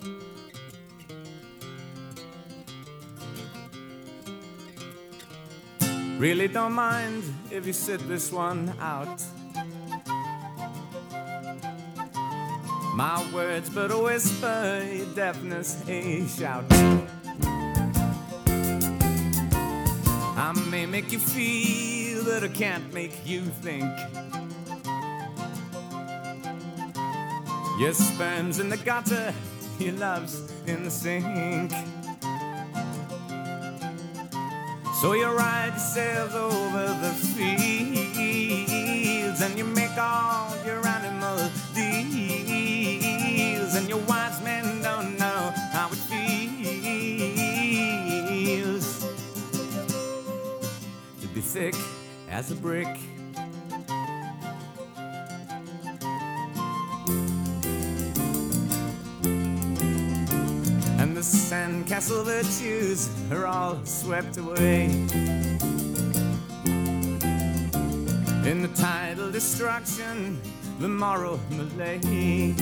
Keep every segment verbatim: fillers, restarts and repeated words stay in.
Really don't mind if you sit this one out. My words but a whisper, your deafness a shout. I may make you feel, but I can't make you think. Your sperm's in the gutter, your love's in the sink. So you ride yourselves over the fields, and you make all your animal deals, and your wise men don't know how it feels to be thick as a brick. And the sandcastle virtues are all swept away in the tidal destruction, the moral malaise.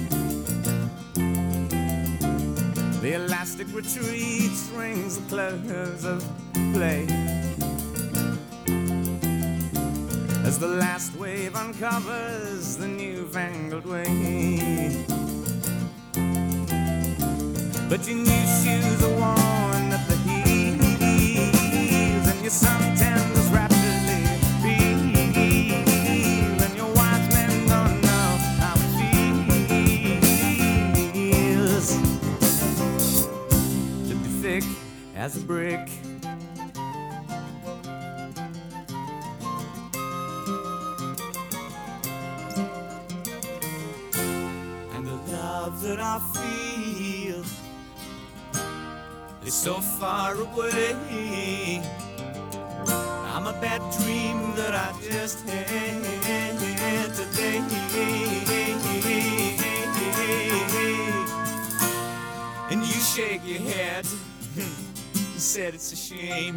The elastic retreat rings the close of play as the last wave uncovers the newfangled way. But your new shoes are worn at the heels, and your suntans rapidly peel, and your wise men don't know how it feels to be thick as a brick. And the love that I feel is so far away. I'm a bad dream that I just had today. And you shake your head, you said it's a shame.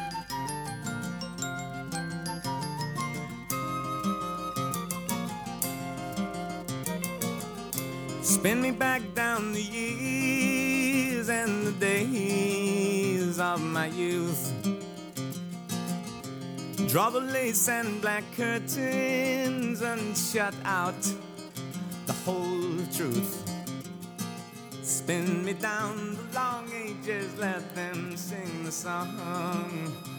Spin me back down the years and the days of my youth. Draw the lace and black curtains and shut out the whole truth. Spin me down the long ages, let them sing the song.